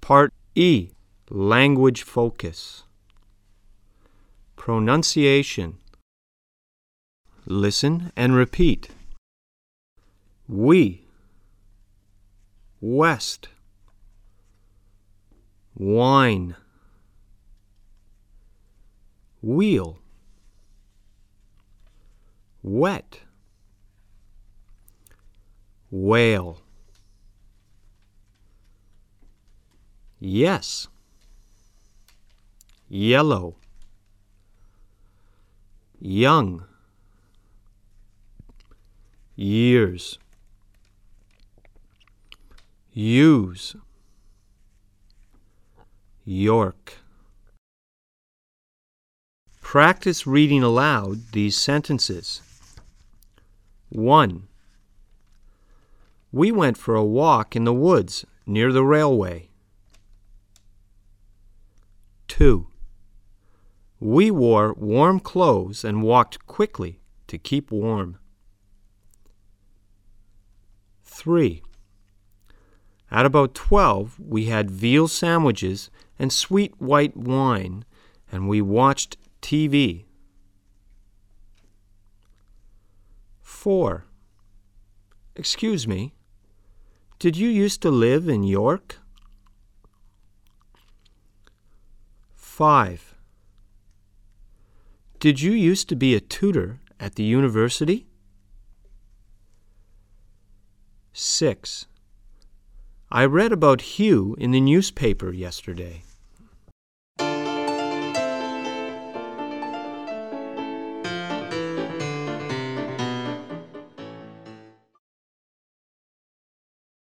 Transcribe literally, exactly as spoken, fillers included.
Part E. Language focus. Pronunciation. Listen and repeat. We. West. Wine. Wheel. Wet. Whale. Yes. Yellow. Young. Years. Use. York. Practice reading aloud these sentences. One. We went for a walk in the woods near the railway. Two. We wore warm clothes and walked quickly to keep warm. Three. At about twelve, we had veal sandwiches and sweet white wine, and we watched T V. Four. Excuse me, did you used to live in York? Five. Did you used to be a tutor at the university? Six. I read about Hugh in the newspaper yesterday.